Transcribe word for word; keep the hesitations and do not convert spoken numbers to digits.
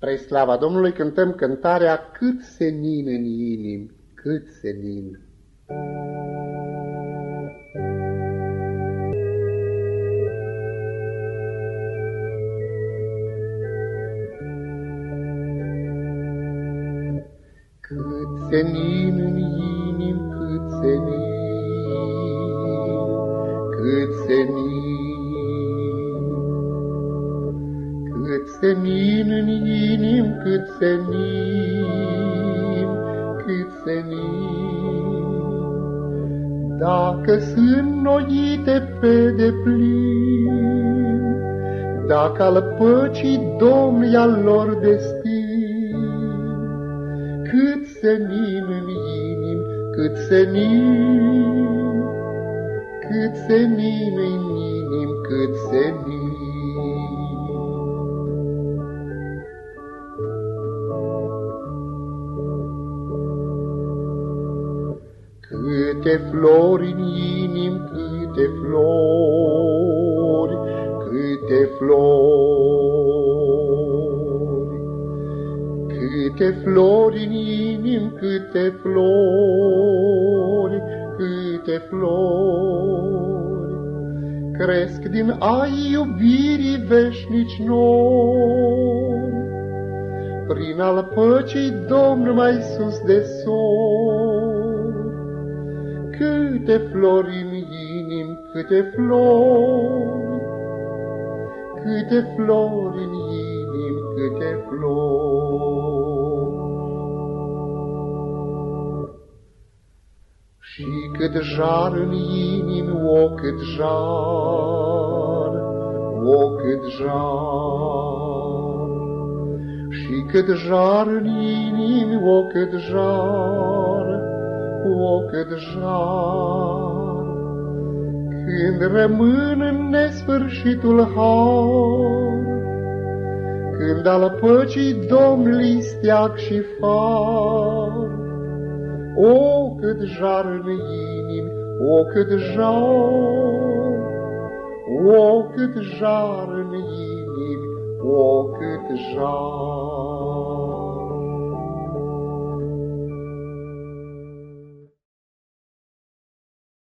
Spre slava Domnului cântăm cântarea Cât senin în inim, cât senin. Cât senin în inim, cât senin, cât senin. Cât senin în inim, cât senin, cât senin. Dacă sunt noite pe deplin, dacă al păcii Domn e al lor destin, cât senin în inim, cât senin, cât senin în inim, cât senin. Câte flori în inim, câte flori, câte flori. Câte flori în inim, câte flori, câte flori. Cresc din ai iubirii veșnici nori, prin al păcii Domn mai sus de sori. Câte flori în inim, câte flori, câte flori în inim, câte flori. Și cât jar în inim, o cât jar, o cât jar. Și cât jar în inim, o cât jar, o cât jar. Când rămân în nesfârșitul har, când al păcii Domn li steag și far. O, cât jar în inim, o, cât jar, o, cât jar în inim, o, cât jar.